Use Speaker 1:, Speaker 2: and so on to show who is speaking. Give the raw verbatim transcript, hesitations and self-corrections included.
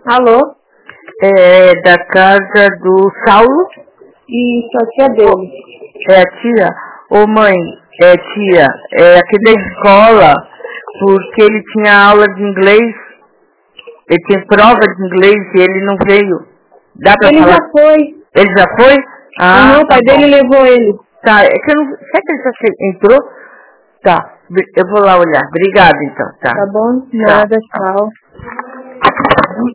Speaker 1: Alô?
Speaker 2: É da casa do Saulo?
Speaker 1: Isso, a tia dele.
Speaker 2: É a tia? Ô mãe, é tia, é aqui da escola, porque ele tinha aula de inglês, ele tinha prova de inglês e ele não veio. Dá pra
Speaker 1: Ele
Speaker 2: falar?
Speaker 1: já foi.
Speaker 2: Ele já foi? Ah,
Speaker 1: Aham, o pai
Speaker 2: tá
Speaker 1: dele levou ele.
Speaker 2: Tá, é que eu não... Será que ele já che- entrou? Tá, eu vou lá olhar. Obrigada então, tá?
Speaker 1: Tá bom?
Speaker 2: Tchau.
Speaker 1: Nada, tchau.